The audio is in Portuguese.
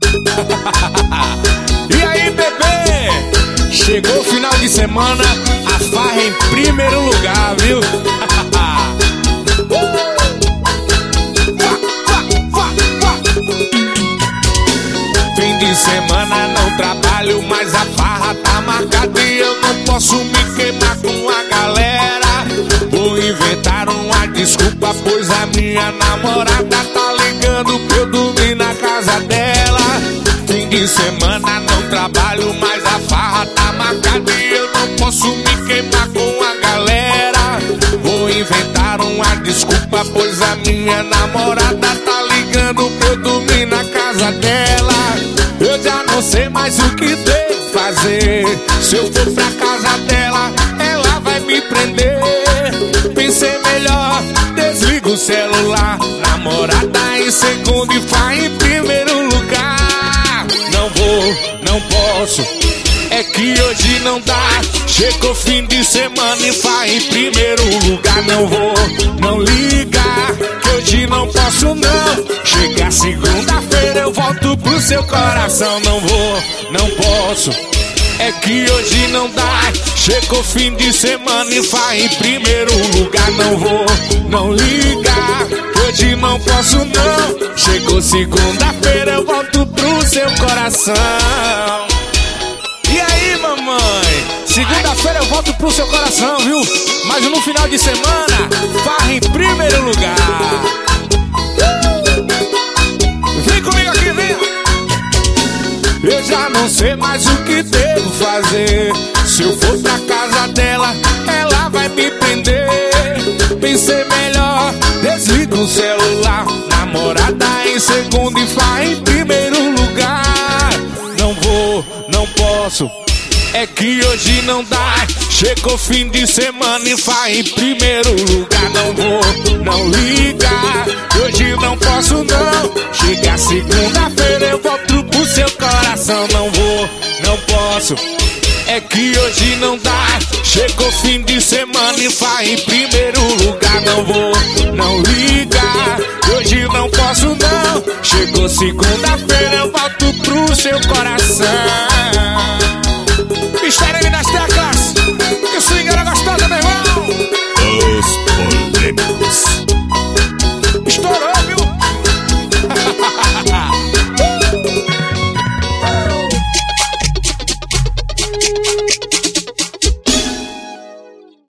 E aí, bebê? Chegou o final de semana, a farra em primeiro lugar, viu? Fim de semana não trabalho, mas a farra tá marcada e eu não posso me queimar com a galera. Vou inventar uma desculpa, pois a minha namorada tá ligando pra eu dormir na casa dela. Fim de semana não trabalho, mas a farra tá marcada e eu não posso me queimar com a galera. Vou inventar uma desculpa, pois a minha namorada tá ligando pra eu dormir na casa dela. Eu já não sei mais o que devo fazer. Se eu for pra casa dela, ela vai me prender. Pensei melhor, desliga o celular. Namorada em segundo e faz em primeiro lugar. Não vou, não posso, é que hoje não dá. Chegou fim de semana e faz em primeiro lugar. Não vou, não liga, que hoje não posso não. Chega segunda-feira eu volto pro seu coração. Não vou, não posso, é que hoje não dá. Chegou fim de semana e faz em primeiro lugar. Não vou, não liga, hoje não posso não. Chegou segunda-feira eu volto pro seu coração. E aí, mamãe? Segunda-feira eu volto pro seu coração, viu? Mas no final de semana, farra em primeiro lugar. Vem comigo aqui, vem! Eu já não sei mais o que devo fazer. Se eu for pra casa dela, ela vai me prender. Pensei melhor, desliga o celular. Namorada em segundo e faz em primeiro lugar. Não vou, não posso, é que hoje não dá. Chegou fim de semana e faz em primeiro lugar. Não vou, não liga, hoje não posso não. Chega segunda-feira eu volto pro seu coração. Não vou, não posso, é que hoje não dá. Chegou fim de semana e faz em primeiro lugar. Não vou, não liga, hoje não posso não. Chegou segunda-feira eu volto pro seu coração.